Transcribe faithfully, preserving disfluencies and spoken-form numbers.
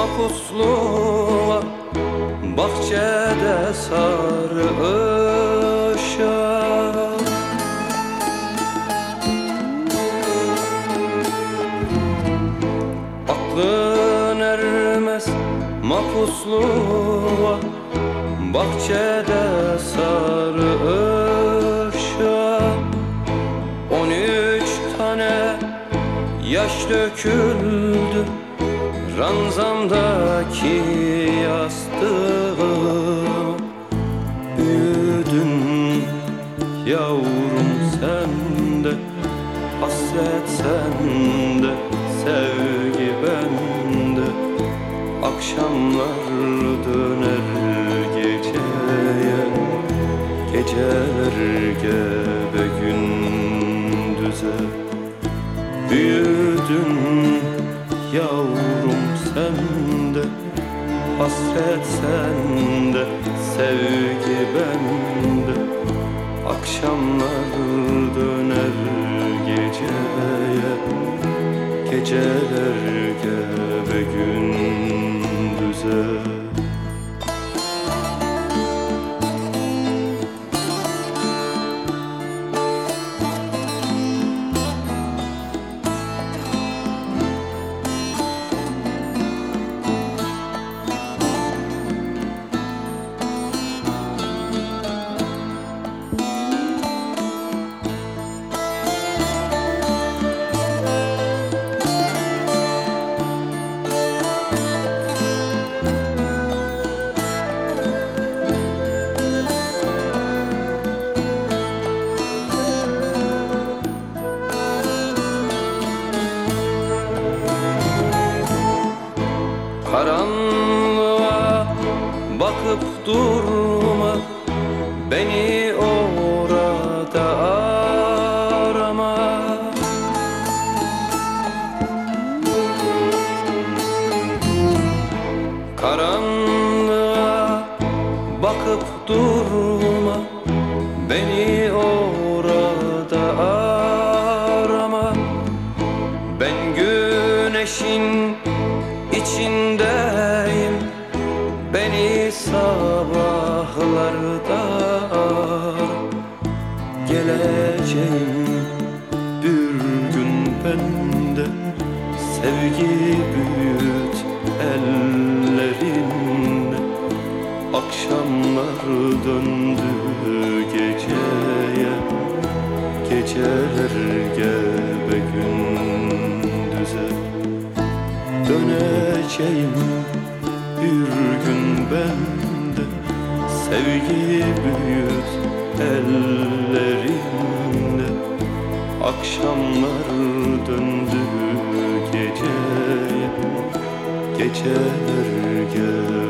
mapusluğa, bahçede sarı ışık. Aklın ermez mapusluğa, bahçede sarı ışık. On üç tane yaş döküldü ranzamdaki yastığım. Büyüdün yavrum sen de, hasret sende, sevgi bende. Akşamlar döner geceye, geceler gebe gündüze. Büyüdün yavrum sende, hasret sende, sevgi bende. Akşamlar döner geceye, geceler gebe gündüze. Karanlığa bakıp durma, beni orada arama. Karanlığa bakıp durma, beni orada arama. Ben güneşin içindeyim, beni sabahlarda ara. Geleceğim bir gün bende, sevgi büyüt ellerinle. Akşamlar döndü geceye, geceler gebe gündüze. Döneceğim bir gün bende, sevgi büyüt ellerinle. Akşamlar döndü geceye, geceler gel.